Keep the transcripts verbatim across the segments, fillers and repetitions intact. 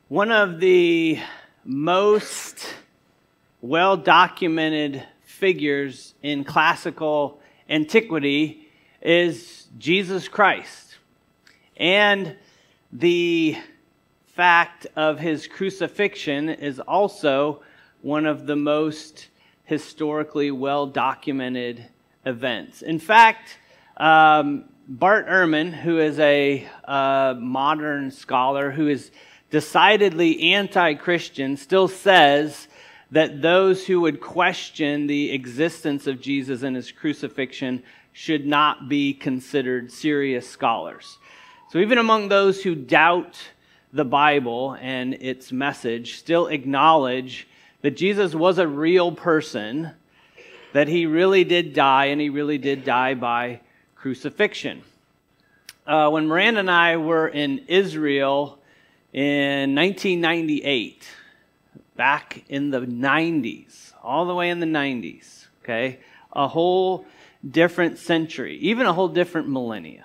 One of the most well-documented figures in classical antiquity is Jesus Christ. And the fact of his crucifixion is also one of the most historically well-documented events. In fact, um, Bart Ehrman, who is a uh, modern scholar who is decidedly anti-Christian, still says that those who would question the existence of Jesus and his crucifixion should not be considered serious scholars. So even among those who doubt the Bible and its message, still acknowledge that Jesus was a real person, that he really did die, and he really did die by crucifixion. Uh, when Miranda and I were in Israel in nineteen ninety-eight, back in the nineties, all the way in the nineties, okay, a whole different century, even a whole different millennia,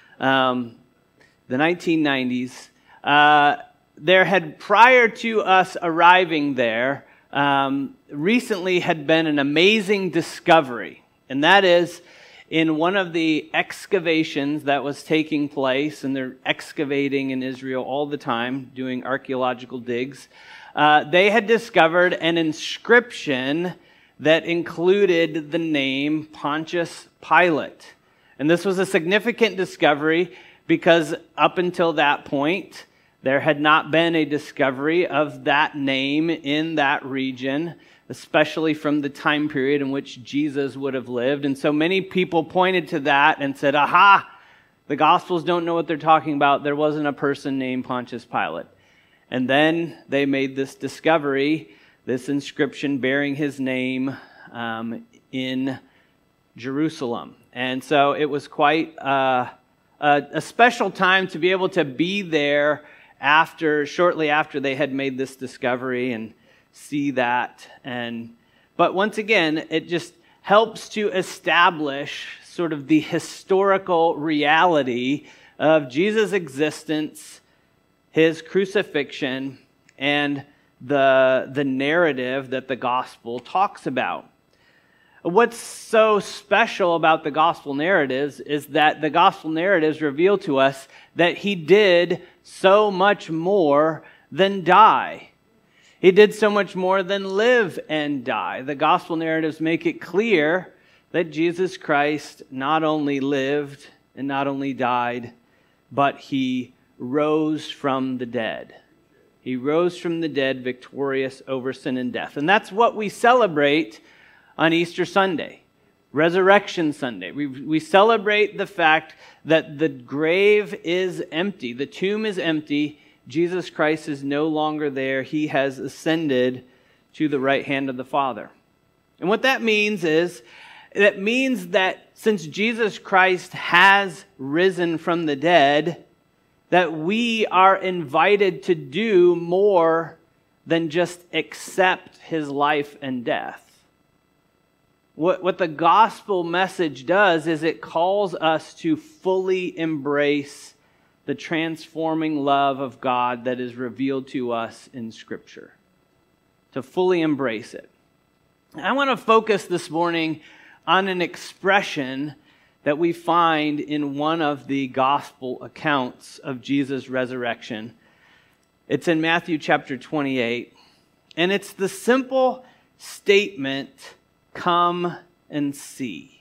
um, the nineteen nineties, uh, there had, prior to us arriving there, um, recently had been an amazing discovery, and that is in one of the excavations that was taking place, and they're excavating in Israel all the time, doing archaeological digs, uh, they had discovered an inscription that included the name Pontius Pilate. And this was a significant discovery because up until that point, there had not been a discovery of that name in that region, especially from the time period in which Jesus would have lived. And so many people pointed to that and said, aha, the Gospels don't know what they're talking about. There wasn't a person named Pontius Pilate. And then they made this discovery, this inscription bearing his name um, in Jerusalem. And so it was quite uh, a, a special time to be able to be there after, shortly after they had made this discovery and see that. And but once again, it just helps to establish sort of the historical reality of Jesus' existence, his crucifixion, and the, the narrative that the gospel talks about. What's so special about the gospel narratives is that the gospel narratives reveal to us that he did so much more than die. He did so much more than live and die. The gospel narratives make it clear that Jesus Christ not only lived and not only died, but he rose from the dead. He rose from the dead victorious over sin and death. And that's what we celebrate on Easter Sunday, Resurrection Sunday. We, we celebrate the fact that the grave is empty, the tomb is empty, Jesus Christ is no longer there. He has ascended to the right hand of the Father. And what that means is, that means that since Jesus Christ has risen from the dead, that we are invited to do more than just accept his life and death. What, what the gospel message does is it calls us to fully embrace the transforming love of God that is revealed to us in Scripture. To fully embrace it. I want to focus this morning on an expression that we find in one of the gospel accounts of Jesus' resurrection. It's in Matthew chapter twenty-eight, and it's the simple statement, "Come and see."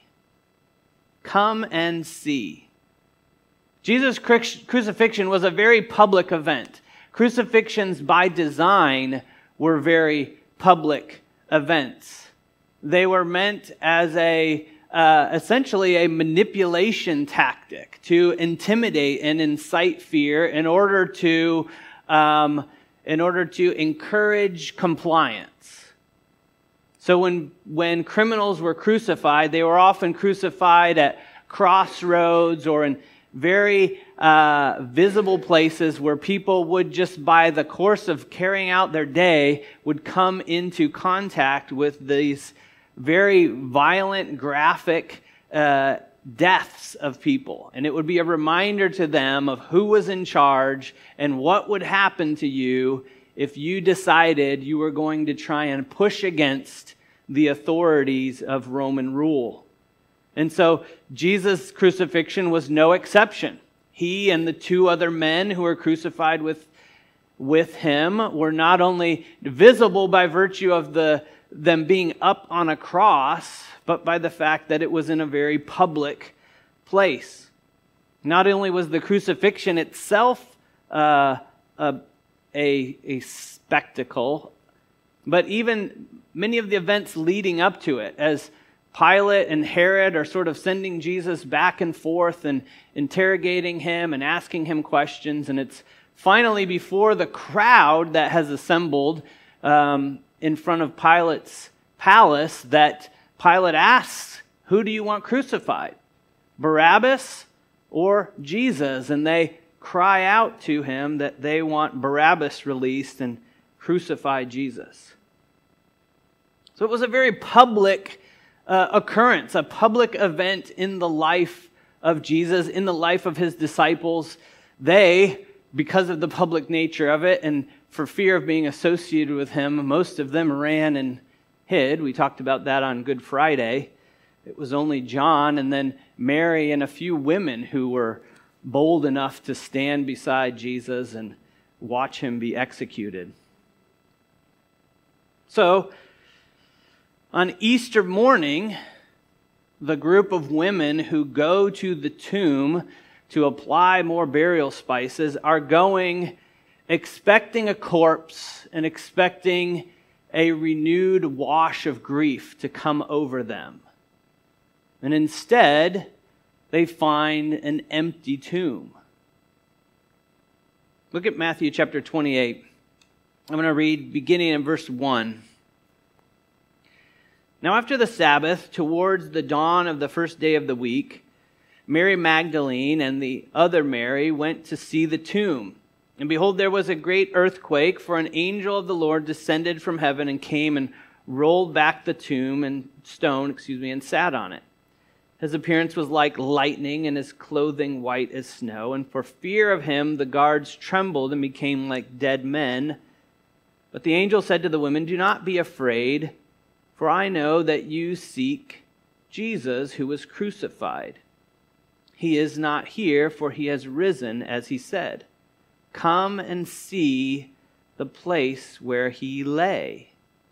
Come and see. Jesus' crucifixion was a very public event. Crucifixions by design were very public events. They were meant as a uh, essentially a manipulation tactic to intimidate and incite fear in order to um, in order to encourage compliance. So when when criminals were crucified, they were often crucified at crossroads or in very uh, visible places where people would just by the course of carrying out their day would come into contact with these very violent, graphic uh, deaths of people. And it would be a reminder to them of who was in charge and what would happen to you if you decided you were going to try and push against the authorities of Roman rule. And so Jesus' crucifixion was no exception. He and the two other men who were crucified with, with him were not only visible by virtue of the them being up on a cross, but by the fact that it was in a very public place. Not only was the crucifixion itself uh, a, a, a spectacle, but even many of the events leading up to it, as Pilate and Herod are sort of sending Jesus back and forth and interrogating him and asking him questions. And it's finally before the crowd that has assembled um, in front of Pilate's palace that Pilate asks, who do you want crucified? Barabbas or Jesus? And they cry out to him that they want Barabbas released and crucify Jesus. So it was a very public uh, occurrence, a public event in the life of Jesus, in the life of his disciples. They, because of the public nature of it and for fear of being associated with him, most of them ran and hid. We talked about that on Good Friday. It was only John and then Mary and a few women who were bold enough to stand beside Jesus and watch him be executed. So, on Easter morning, the group of women who go to the tomb to apply more burial spices are going expecting a corpse and expecting a renewed wash of grief to come over them. And instead, they find an empty tomb. Look at Matthew chapter twenty-eight. I'm going to read beginning in verse one. Now after the Sabbath, towards the dawn of the first day of the week, Mary Magdalene and the other Mary went to see the tomb. And behold, there was a great earthquake, for an angel of the Lord descended from heaven and came and rolled back the tomb and stone, excuse me, and sat on it. His appearance was like lightning, and his clothing white as snow. And for fear of him, the guards trembled and became like dead men. But the angel said to the women, "Do not be afraid, for I know that you seek Jesus who was crucified. He is not here, for he has risen, as he said. Come and see the place where he lay.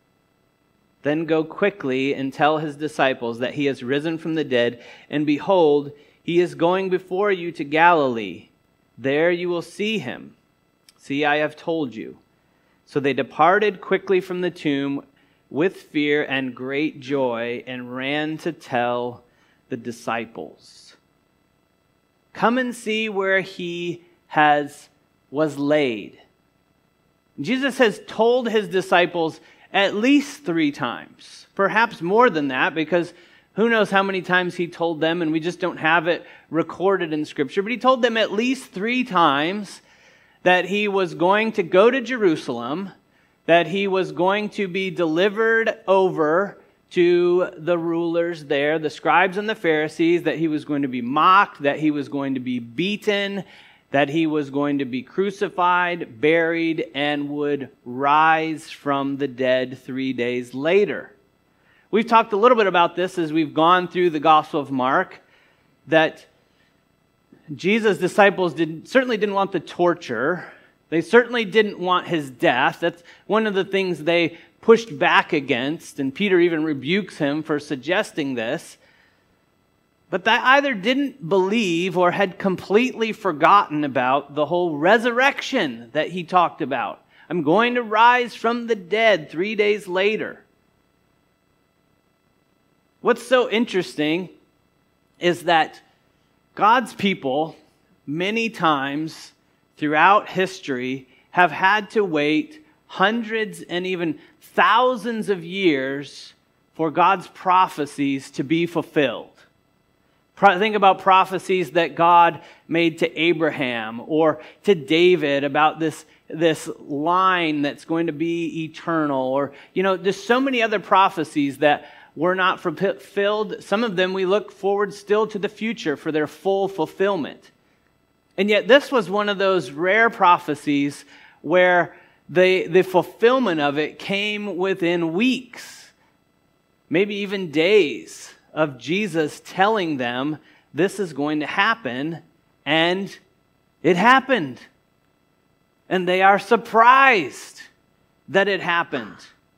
Then go quickly and tell his disciples that he has risen from the dead, and behold, he is going before you to Galilee. There you will see him. See, I have told you." So they departed quickly from the tomb with fear and great joy, and ran to tell the disciples. Come and see where he has was laid. Jesus has told his disciples at least three times, perhaps more than that, because who knows how many times he told them, and we just don't have it recorded in Scripture. But he told them at least three times that he was going to go to Jerusalem, that he was going to be delivered over to the rulers there, the scribes and the Pharisees, that he was going to be mocked, that he was going to be beaten, that he was going to be crucified, buried, and would rise from the dead three days later. We've talked a little bit about this as we've gone through the Gospel of Mark, that Jesus' disciples did, certainly didn't want the torture. They certainly didn't want his death. That's one of the things they pushed back against, and Peter even rebukes him for suggesting this. But they either didn't believe or had completely forgotten about the whole resurrection that he talked about. I'm going to rise from the dead three days later. What's so interesting is that God's people, many times throughout history, have had to wait hundreds and even thousands of years for God's prophecies to be fulfilled. Think about prophecies that God made to Abraham or to David about this, this line that's going to be eternal. Or, you know, there's so many other prophecies that were not fulfilled. Some of them we look forward still to the future for their full fulfillment. And yet this was one of those rare prophecies where the, the fulfillment of it came within weeks, maybe even days, of Jesus telling them this is going to happen, and it happened. And they are surprised that it happened.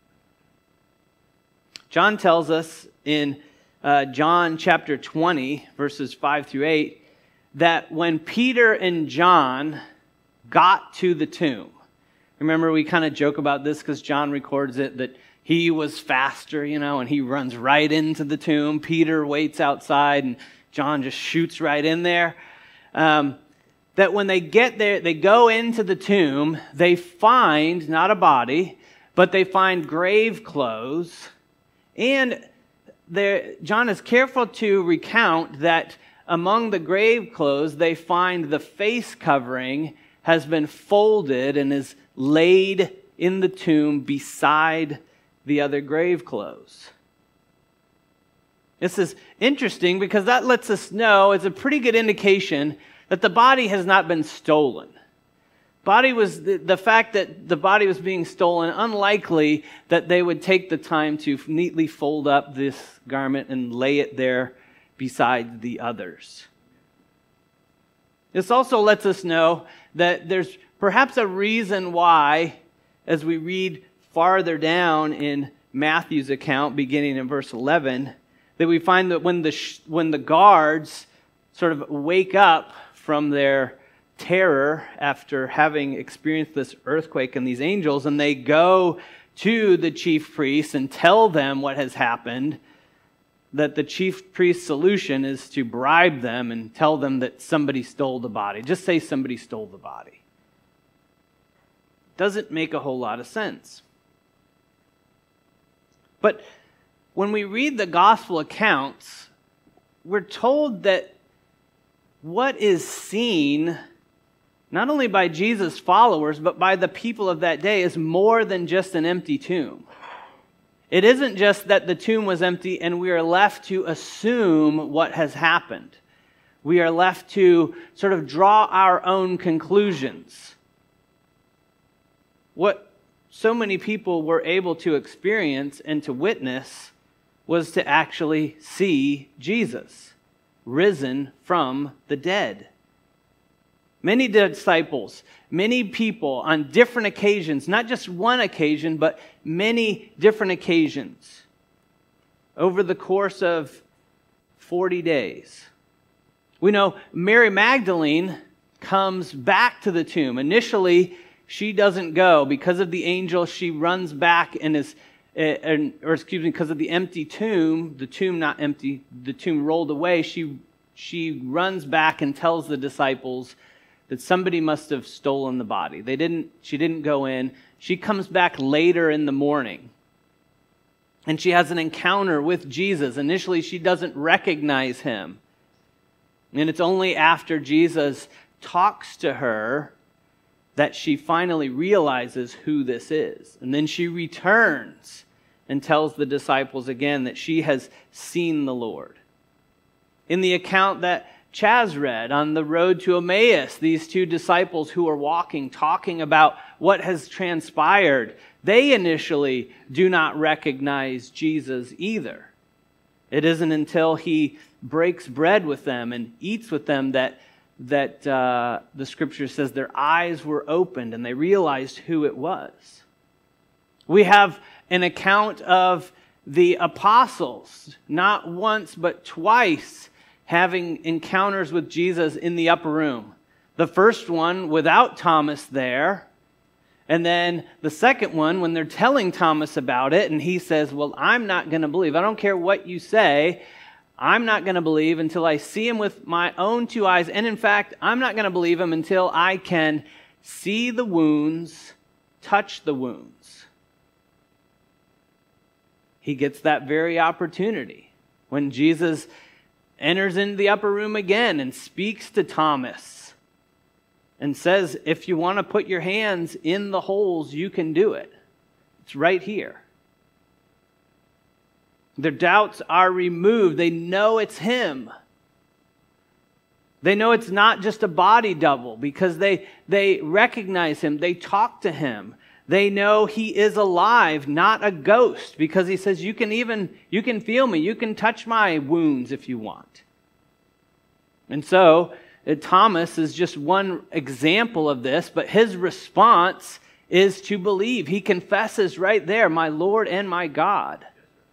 John tells us in uh, John chapter twenty, verses five through eight, that when Peter and John got to the tomb, remember we kind of joke about this because John records it, that he was faster, you know, and he runs right into the tomb. Peter waits outside and John just shoots right in there. Um, that when they get there, they go into the tomb, they find not a body, but they find grave clothes. And there, John is careful to recount that among the grave clothes, they find the face covering has been folded and is laid in the tomb beside the other grave clothes. This is interesting because that lets us know, it's a pretty good indication that the body has not been stolen. Body was the, the fact that the body was being stolen, unlikely that they would take the time to neatly fold up this garment and lay it there beside the others. This also lets us know that there's perhaps a reason why, as we read farther down in Matthew's account, beginning in verse eleven, that we find that when the sh- when the guards sort of wake up from their terror after having experienced this earthquake and these angels, and they go to the chief priests and tell them what has happened, that the chief priest's solution is to bribe them and tell them that somebody stole the body. Just say somebody stole the body. Doesn't make a whole lot of sense. But when we read the gospel accounts, we're told that what is seen, not only by Jesus' followers, but by the people of that day, is more than just an empty tomb. It isn't just that the tomb was empty and we are left to assume what has happened. We are left to sort of draw our own conclusions. What so many people were able to experience and to witness was to actually see Jesus risen from the dead. Many disciples, many people on different occasions, not just one occasion, but many different occasions over the course of forty days. We know Mary Magdalene comes back to the tomb. Initially, she doesn't go. Because of the angel, she runs back and is, uh, or excuse me, because of the empty tomb, the tomb not empty, the tomb rolled away, she, she runs back and tells the disciples that somebody must have stolen the body. They didn't, she didn't go in. She comes back later in the morning. And she has an encounter with Jesus. Initially, she doesn't recognize him. And it's only after Jesus talks to her that she finally realizes who this is. And then she returns and tells the disciples again that she has seen the Lord. In the account that Chaz read on the road to Emmaus, these two disciples who are walking, talking about what has transpired, they initially do not recognize Jesus either. It isn't until he breaks bread with them and eats with them that that uh, the scripture says their eyes were opened and they realized who it was. We have an account of the apostles, not once but twice, having encounters with Jesus in the upper room. The first one without Thomas there, and then the second one when they're telling Thomas about it, and he says, well, I'm not going to believe. I don't care what you say. I'm not going to believe until I see him with my own two eyes. And in fact, I'm not going to believe him until I can see the wounds, touch the wounds. He gets that very opportunity when Jesus enters into the upper room again and speaks to Thomas and says, if you want to put your hands in the holes, you can do it. It's right here. Their doubts are removed. They know it's him. They know it's not just a body double because they, they recognize him. They talk to him. They know he is alive, not a ghost, because he says, you can even, you can feel me. You can touch my wounds if you want. And so uh, Thomas is just one example of this, but his response is to believe. He confesses right there, my Lord and my God.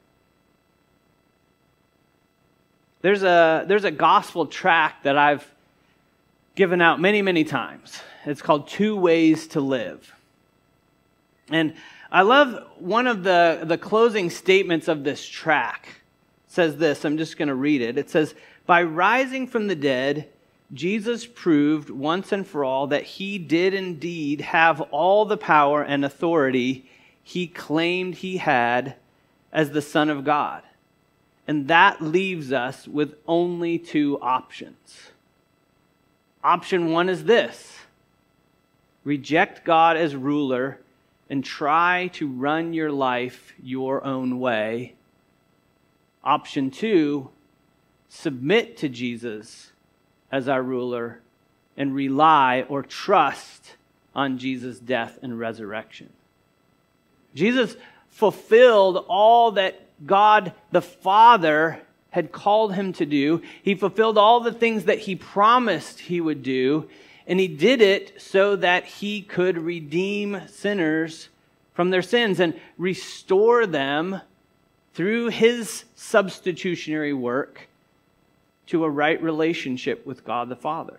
There's a, there's a gospel tract that I've given out many, many times. It's called Two Ways to Live. And I love one of the, the closing statements of this tract. It says this, I'm just going to read it. It says, by rising from the dead, Jesus proved once and for all that he did indeed have all the power and authority he claimed he had as the Son of God. And that leaves us with only two options. Option one is this: reject God as ruler and try to run your life your own way. Option two, submit to Jesus as our ruler and rely or trust on Jesus' death and resurrection. Jesus fulfilled all that God the Father had called him to do. He fulfilled all the things that he promised he would do, and he did it so that he could redeem sinners from their sins and restore them through his substitutionary work to a right relationship with God the Father.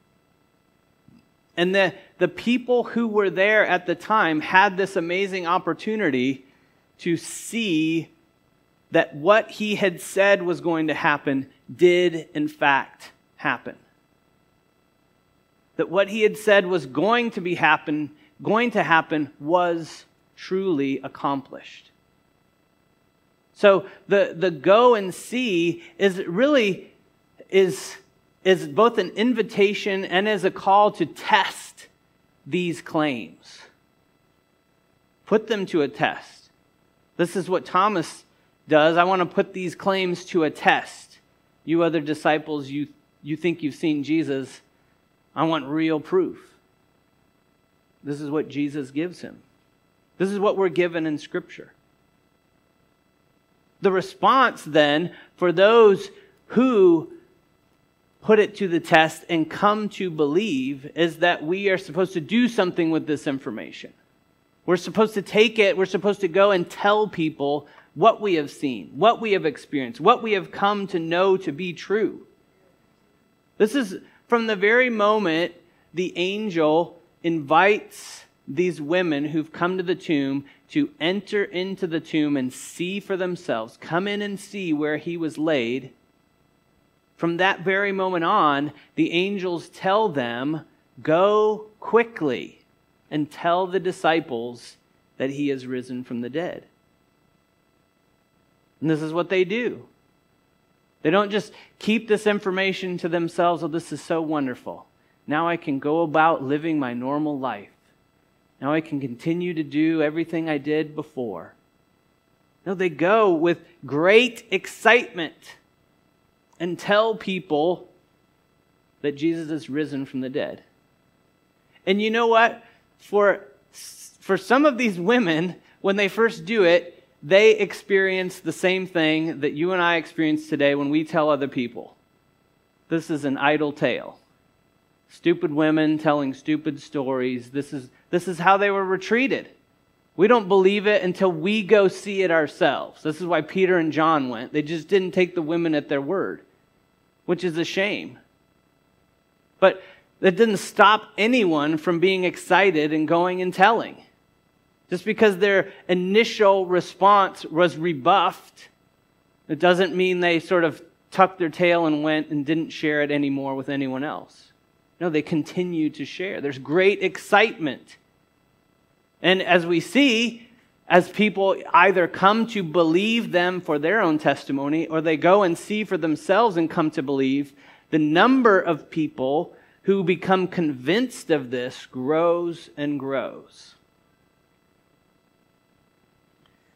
And the, the people who were there at the time had this amazing opportunity to see that what he had said was going to happen did in fact happen. That what he had said was going to be happen, going to happen was truly accomplished. So the, the go and see is really is, is both an invitation and as a call to test these claims. Put them to a test. This is what Thomas does. I want to put these claims to a test. You other disciples, you, you think you've seen Jesus. I want real proof. This is what Jesus gives him. This is what we're given in Scripture. The response then for those who put it to the test and come to believe is that we are supposed to do something with this information. We're supposed to take it, we're supposed to go and tell people what we have seen, what we have experienced, what we have come to know to be true. This is from the very moment the angel invites these women who've come to the tomb to enter into the tomb and see for themselves, come in and see where he was laid. From that very moment on, the angels tell them, go quickly and tell the disciples that he has risen from the dead. And this is what they do. They don't just keep this information to themselves. Oh, this is so wonderful. Now I can go about living my normal life. Now I can continue to do everything I did before. No, they go with great excitement and tell people that Jesus is risen from the dead. And you know what? For, for some of these women, when they first do it, they experience the same thing that you and I experience today when we tell other people. This is an idle tale. Stupid women telling stupid stories. This is, this is how they were treated. We don't believe it until we go see it ourselves. This is why Peter and John went. They just didn't take the women at their word, which is a shame. But that didn't stop anyone from being excited and going and telling. Just because their initial response was rebuffed, it doesn't mean they sort of tucked their tail and went and didn't share it anymore with anyone else. No, they continue to share. There's great excitement. And as we see, as people either come to believe them for their own testimony or they go and see for themselves and come to believe, the number of people who become convinced of this grows and grows.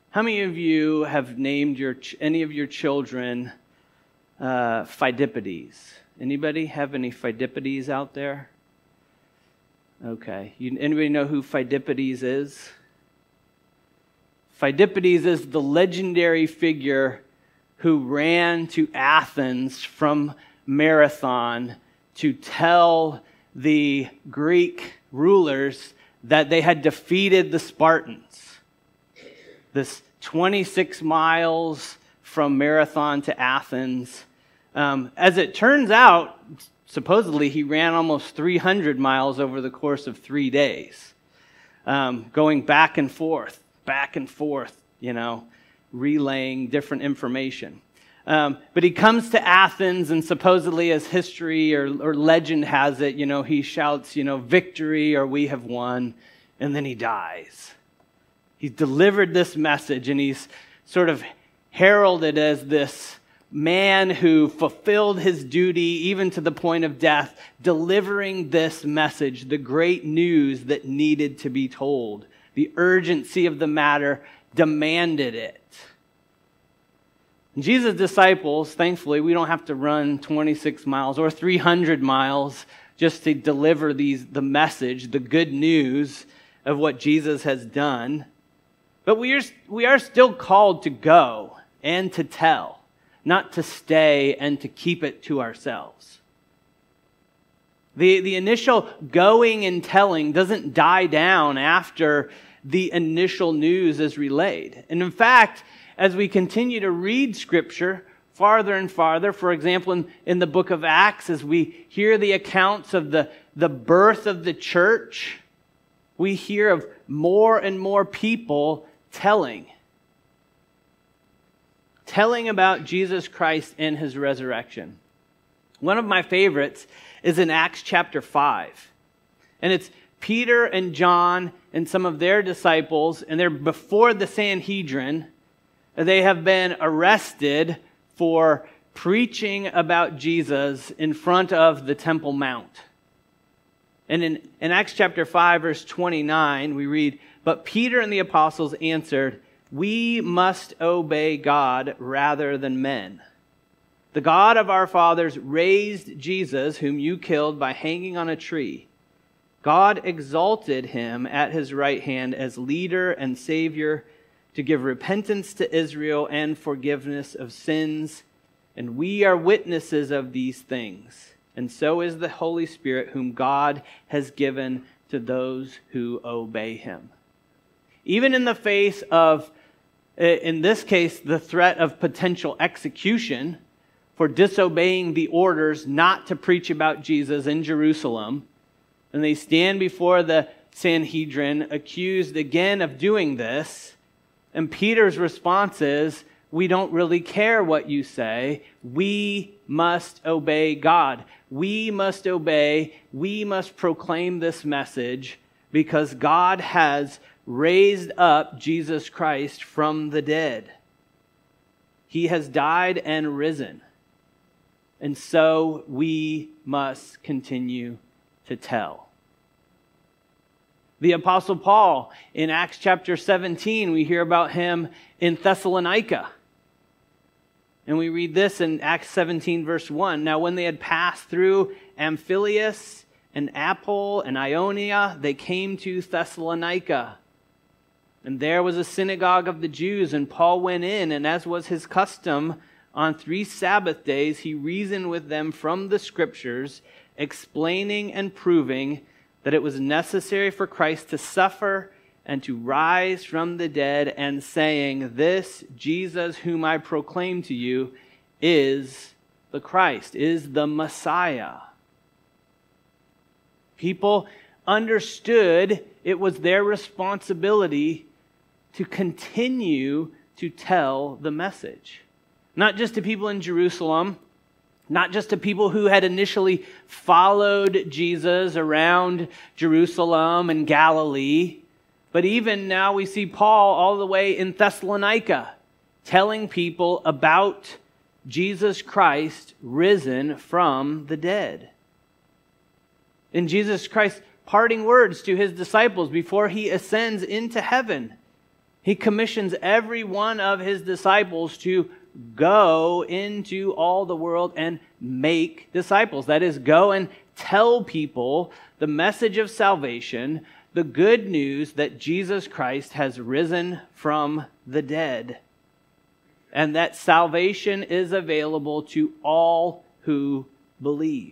How many of you have named your ch- any of your children uh, Pheidippides? Anybody have any Pheidippides out there? Okay. You, anybody know who Pheidippides is? Pheidippides is the legendary figure who ran to Athens from Marathon to tell the Greek rulers that they had defeated the Spartans. This twenty-six miles from Marathon to Athens. Um, as it turns out, supposedly he ran almost three hundred miles over the course of three days, um, going back and forth, back and forth, you know, relaying different information. Um, but he comes to Athens, and supposedly, as history or, or legend has it, you know, he shouts, you know, victory or we have won, and then he dies. He's delivered this message, and he's sort of heralded as this man who fulfilled his duty even to the point of death, delivering this message, the great news that needed to be told. The urgency of the matter demanded it. And Jesus' disciples, thankfully, we don't have to run twenty-six miles or three hundred miles just to deliver these the message, the good news of what Jesus has done. But we are, we are still called to go and to tell, not to stay and to keep it to ourselves. The, the initial going and telling doesn't die down after the initial news is relayed. And in fact, as we continue to read Scripture farther and farther, for example, in, in the book of Acts, as we hear the accounts of the, the birth of the church, we hear of more and more people telling. Telling about Jesus Christ and his resurrection. One of my favorites is in Acts chapter five. And it's Peter and John and some of their disciples, and they're before the Sanhedrin. They have been arrested for preaching about Jesus in front of the Temple Mount. And in, in Acts chapter five, verse twenty-nine, we read, "But Peter and the apostles answered, 'We must obey God rather than men. The God of our fathers raised Jesus, whom you killed by hanging on a tree. God exalted him at his right hand as leader and Savior, to give repentance to Israel and forgiveness of sins. And we are witnesses of these things. And so is the Holy Spirit, whom God has given to those who obey him.'" Even in the face of, in this case, the threat of potential execution for disobeying the orders not to preach about Jesus in Jerusalem, and they stand before the Sanhedrin accused again of doing this, and Peter's response is, "We don't really care what you say. We must obey God. We must obey. We must proclaim this message because God has raised up Jesus Christ from the dead. He has died and risen. And so we must continue to tell." The Apostle Paul, in Acts chapter seventeen, we hear about him in Thessalonica. And we read this in Acts seventeen, verse one. "Now when they had passed through Amphipolis and Apple and Ionia, they came to Thessalonica. And there was a synagogue of the Jews, and Paul went in, and as was his custom, on three Sabbath days he reasoned with them from the Scriptures, explaining and proving that it was necessary for Christ to suffer and to rise from the dead, and saying, 'This Jesus whom I proclaim to you is the Christ,'" is the Messiah. People understood it was their responsibility to continue to tell the message. Not just to people in Jerusalem, not just to people who had initially followed Jesus around Jerusalem and Galilee, but even now we see Paul all the way in Thessalonica telling people about Jesus Christ risen from the dead. In Jesus Christ's parting words to his disciples before he ascends into heaven, He commissions every one of his disciples to go into all the world and make disciples. That is, go and tell people the message of salvation, the good news that Jesus Christ has risen from the dead, and that salvation is available to all who believe.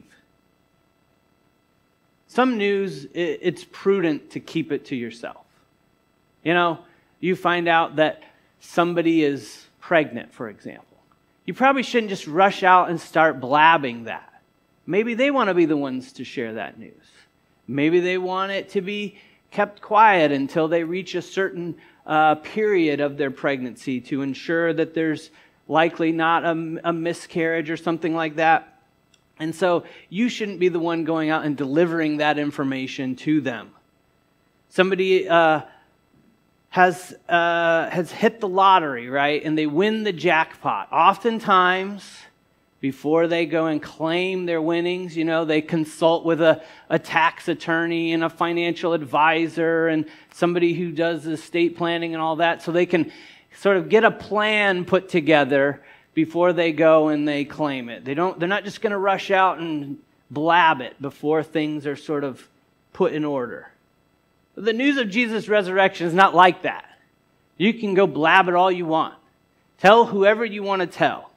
Some news, it's prudent to keep it to yourself. You know, you find out that somebody is pregnant, for example. You probably shouldn't just rush out and start blabbing that. Maybe they want to be the ones to share that news. Maybe they want it to be kept quiet until they reach a certain uh, period of their pregnancy to ensure that there's likely not a, a miscarriage or something like that. And so you shouldn't be the one going out and delivering that information to them. Somebody uh, has uh, has hit the lottery, right? And they win the jackpot. Oftentimes, before they go and claim their winnings, you know, they consult with a, a tax attorney and a financial advisor and somebody who does estate planning and all that, so they can sort of get a plan put together before they go and they claim it. They don't, they're not just going to rush out and blab it before things are sort of put in order. The news of Jesus' resurrection is not like that. You can go blab it all you want. Tell whoever you want to tell.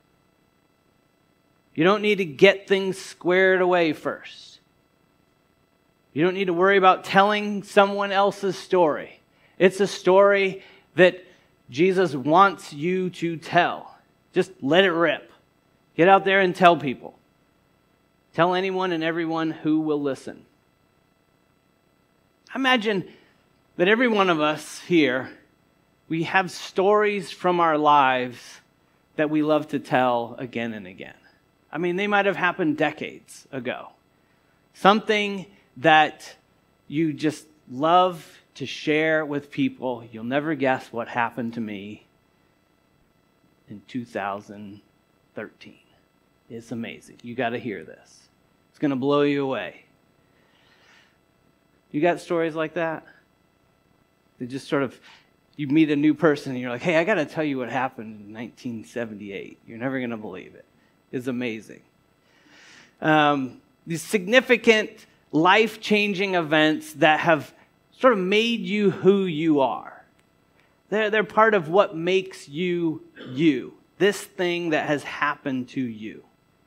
You don't need to get things squared away first. You don't need to worry about telling someone else's story. It's a story that Jesus wants you to tell. Just let it rip. Get out there and tell people. Tell anyone and everyone who will listen. I imagine that every one of us here, we have stories from our lives that we love to tell again and again. I mean, they might have happened decades ago. Something that you just love to share with people. You'll never guess what happened to me in two thousand thirteen. It's amazing. You got to hear this. It's going to blow you away. You got stories like that? They just sort of, you meet a new person and you're like, hey, I got to tell you what happened in nineteen seventy-eight. You're never going to believe it. It's amazing. Um, these significant, life-changing events that have sort of made you who you are. They're, they're part of what makes you you. This thing that has happened to you.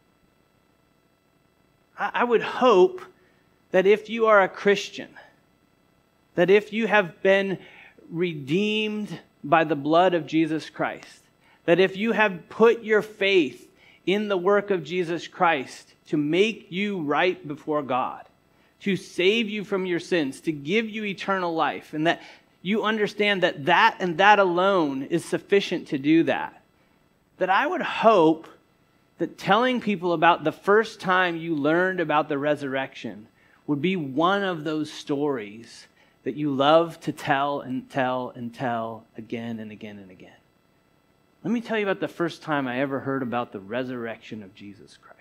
I, I would hope that if you are a Christian, that if you have been redeemed by the blood of Jesus Christ, that if you have put your faith in the work of Jesus Christ to make you right before God, to save you from your sins, to give you eternal life, and that you understand that that and that alone is sufficient to do that, that I would hope that telling people about the first time you learned about the resurrection would be one of those stories that you love to tell and tell and tell again and again and again. Let me tell you about the first time I ever heard about the resurrection of Jesus Christ.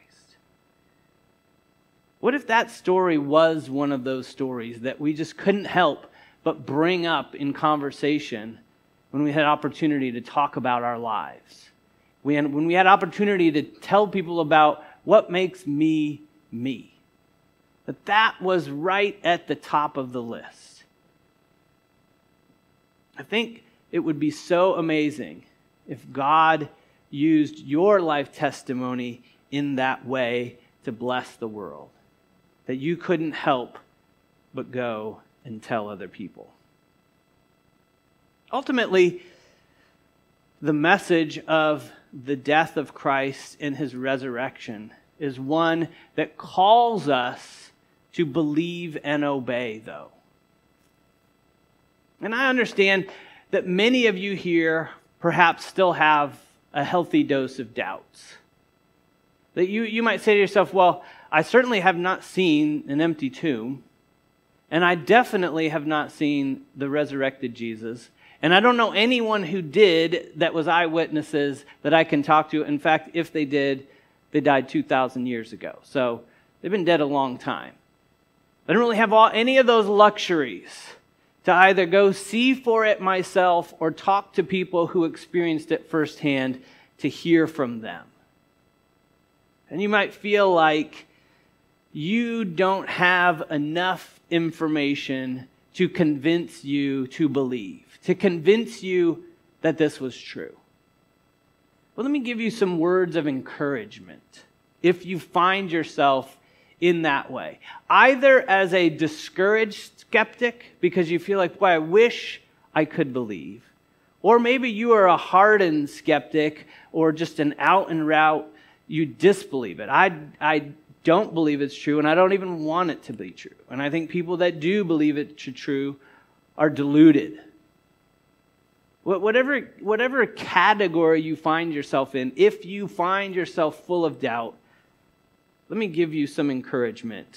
What if that story was one of those stories that we just couldn't help but bring up in conversation when we had opportunity to talk about our lives? When, when we had opportunity to tell people about what makes me me. That that was right at the top of the list. I think it would be so amazing if God used your life testimony in that way to bless the world, that you couldn't help but go and tell other people. Ultimately, the message of the death of Christ and his resurrection is one that calls us to believe and obey, though. And I understand that many of you here perhaps still have a healthy dose of doubts. That you, you might say to yourself, well, I certainly have not seen an empty tomb, and I definitely have not seen the resurrected Jesus, and I don't know anyone who did that was eyewitnesses that I can talk to. In fact, if they did, they died two thousand years ago. So they've been dead a long time. I don't really have all, any of those luxuries to either go see for it myself or talk to people who experienced it firsthand to hear from them. And you might feel like you don't have enough information to convince you to believe, to convince you that this was true. Well, let me give you some words of encouragement if you find yourself in that way. Either as a discouraged skeptic because you feel like, boy, I wish I could believe. Or maybe you are a hardened skeptic or just an out and out, you disbelieve it. I, I don't believe it's true and I don't even want it to be true. And I think people that do believe it's true are deluded. Whatever, whatever category you find yourself in, if you find yourself full of doubt, let me give you some encouragement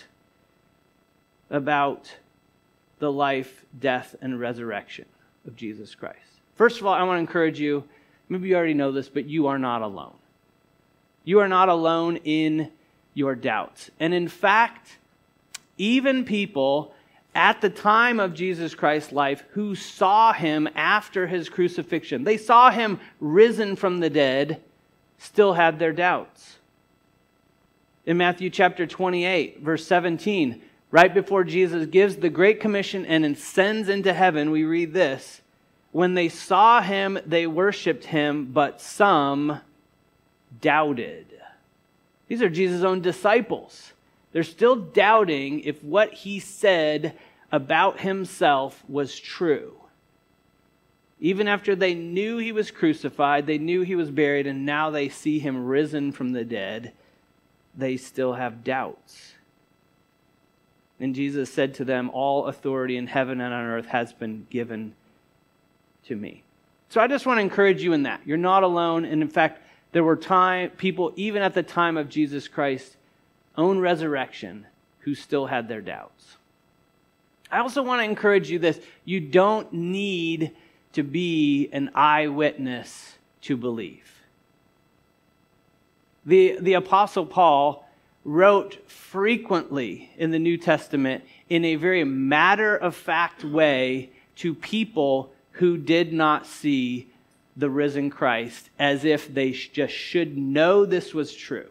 about the life, death, and resurrection of Jesus Christ. First of all, I want to encourage you, maybe you already know this, but you are not alone. You are not alone in your doubts. And in fact, even people at the time of Jesus Christ's life who saw him after his crucifixion, they saw him risen from the dead, still had their doubts. In Matthew chapter twenty-eight, verse seventeen, right before Jesus gives the Great Commission and ascends into heaven, we read this: when they saw him, they worshiped him, but some doubted. These are Jesus' own disciples. They're still doubting if what he said about himself was true. Even after they knew he was crucified, they knew he was buried, and now they see him risen from the dead, they still have doubts. And Jesus said to them, all authority in heaven and on earth has been given to me. So I just want to encourage you in that. You're not alone. And in fact, there were time people, even at the time of Jesus Christ's own resurrection, who still had their doubts. I also want to encourage you this. You don't need to be an eyewitness to believe. The, the Apostle Paul wrote frequently in the New Testament in a very matter-of-fact way to people who did not see the risen Christ, as if they just should know this was true.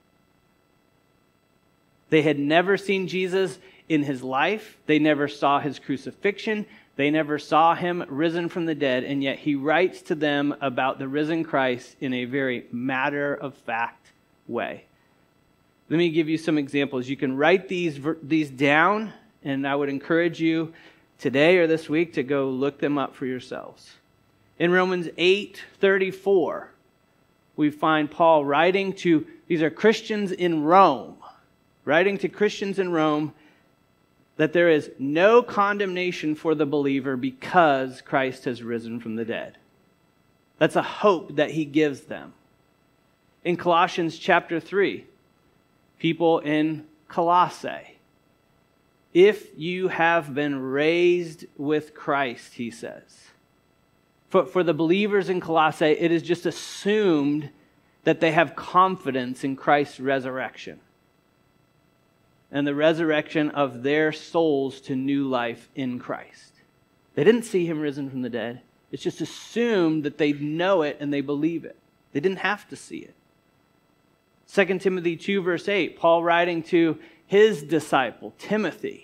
They had never seen Jesus in his life. They never saw his crucifixion. They never saw him risen from the dead. And yet he writes to them about the risen Christ in a very matter-of-fact way. Let me give you some examples. You can write these, these down, and I would encourage you today or this week to go look them up for yourselves. In Romans eight thirty-four, we find Paul writing to, these are Christians in Rome, writing to Christians in Rome, that there is no condemnation for the believer because Christ has risen from the dead. That's a hope that he gives them. In Colossians chapter three, people in Colossae, if you have been raised with Christ, he says. For, for the believers in Colossae, it is just assumed that they have confidence in Christ's resurrection and the resurrection of their souls to new life in Christ. They didn't see him risen from the dead. It's just assumed that they know it and they believe it. They didn't have to see it. Second Timothy two, verse eight, Paul writing to his disciple, Timothy,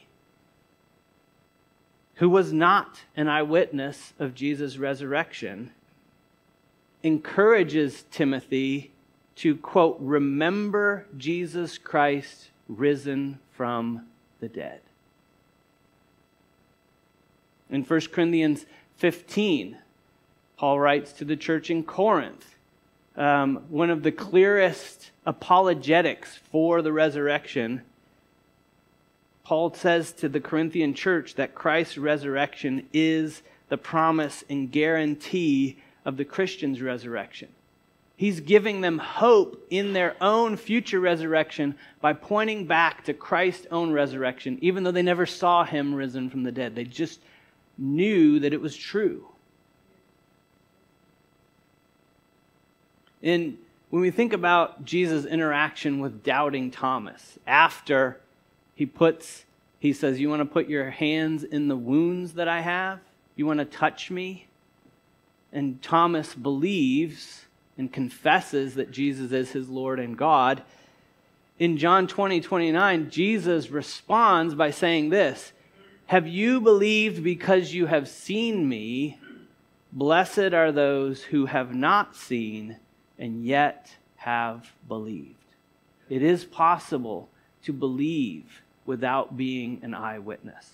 who was not an eyewitness of Jesus' resurrection, encourages Timothy to, quote, remember Jesus Christ risen from the dead. In First Corinthians fifteen, Paul writes to the church in Corinth, um, one of the clearest apologetics for the resurrection. Paul says to the Corinthian church that Christ's resurrection is the promise and guarantee of the Christian's resurrection. He's giving them hope in their own future resurrection by pointing back to Christ's own resurrection, even though they never saw him risen from the dead. They just knew that it was true. And when we think about Jesus' interaction with doubting Thomas, after he puts He says, you want to put your hands in the wounds that I have? You want to touch me? And Thomas believes and confesses that Jesus is his Lord and God. In John twenty, twenty-nine, Jesus responds by saying this, have you believed because you have seen me? Blessed are those who have not seen and yet have believed. It is possible to believe without being an eyewitness.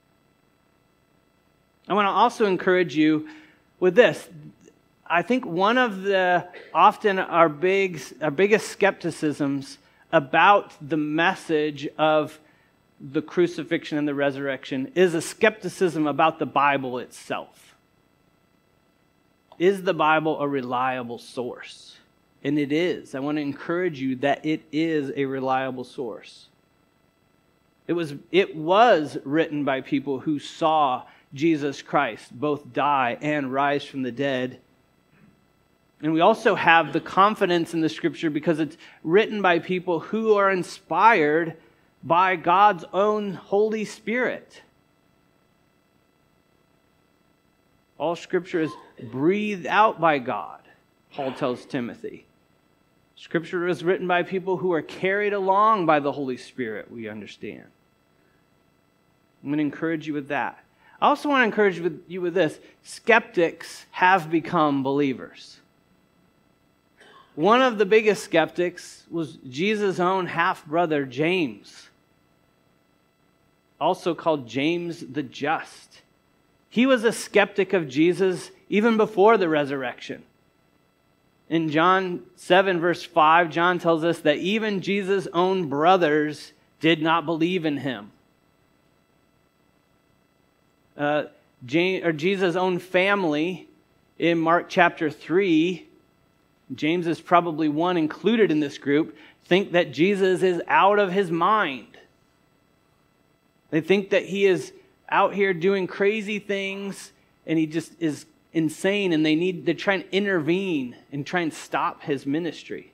I want to also encourage you with this. I think one of the often our big, our biggest skepticisms about the message of the crucifixion and the resurrection is a skepticism about the Bible itself. Is the Bible a reliable source? And it is. I want to encourage you that it is a reliable source. It was, it was written by people who saw Jesus Christ both die and rise from the dead. And we also have the confidence in the Scripture because it's written by people who are inspired by God's own Holy Spirit. All Scripture is breathed out by God, Paul tells Timothy. Scripture is written by people who are carried along by the Holy Spirit, we understand. I'm going to encourage you with that. I also want to encourage you with this. Skeptics have become believers. One of the biggest skeptics was Jesus' own half-brother, James, also called James the Just. He was a skeptic of Jesus even before the resurrection. In John seven, verse five, John tells us that even Jesus' own brothers did not believe in him. Uh, James, or Jesus' own family in Mark chapter three, James is probably one included in this group, think that Jesus is out of his mind. They think that he is out here doing crazy things and he just is insane, and they need to try and intervene and try and stop his ministry.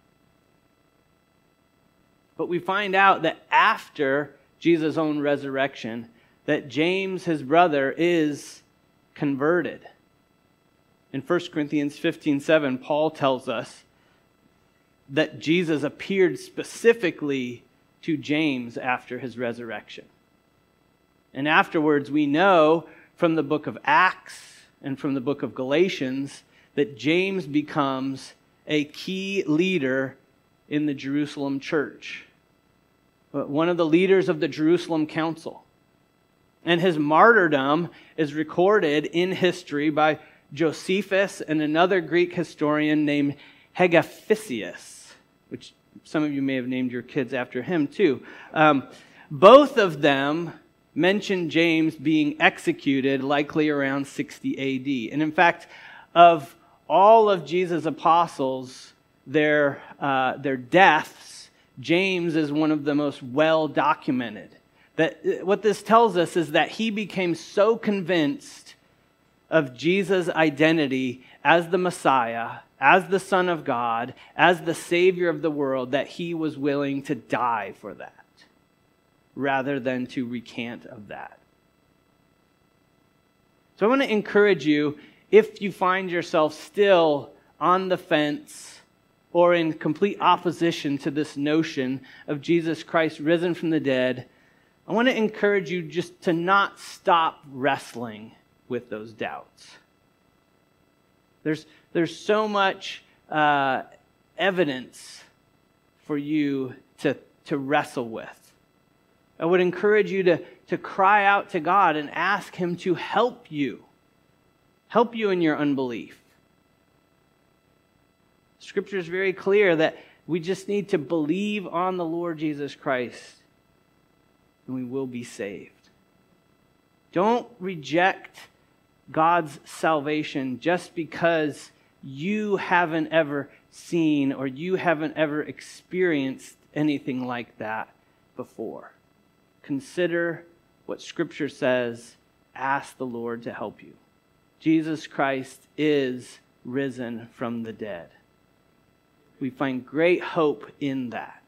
But we find out that after Jesus' own resurrection, that James, his brother, is converted. In First Corinthians fifteen seven, Paul tells us that Jesus appeared specifically to James after his resurrection. And afterwards, we know from the book of Acts and from the book of Galatians that James becomes a key leader in the Jerusalem church, one of the leaders of the Jerusalem Council. And his martyrdom is recorded in history by Josephus and another Greek historian named Hegesippus, which some of you may have named your kids after him too. Um, both of them mention James being executed likely around sixty A D. And in fact, of all of Jesus' apostles, their, uh, their deaths, James is one of the most well documented. That, what this tells us is that he became so convinced of Jesus' identity as the Messiah, as the Son of God, as the Savior of the world, that he was willing to die for that, rather than to recant of that. So I want to encourage you, if you find yourself still on the fence or in complete opposition to this notion of Jesus Christ risen from the dead, I want to encourage you just to not stop wrestling with those doubts. There's, there's so much uh, evidence for you to, to wrestle with. I would encourage you to, to cry out to God and ask Him to help you. Help you in your unbelief. Scripture is very clear that we just need to believe on the Lord Jesus Christ and we will be saved. Don't reject God's salvation just because you haven't ever seen or you haven't ever experienced anything like that before. Consider what Scripture says. Ask the Lord to help you. Jesus Christ is risen from the dead. We find great hope in that.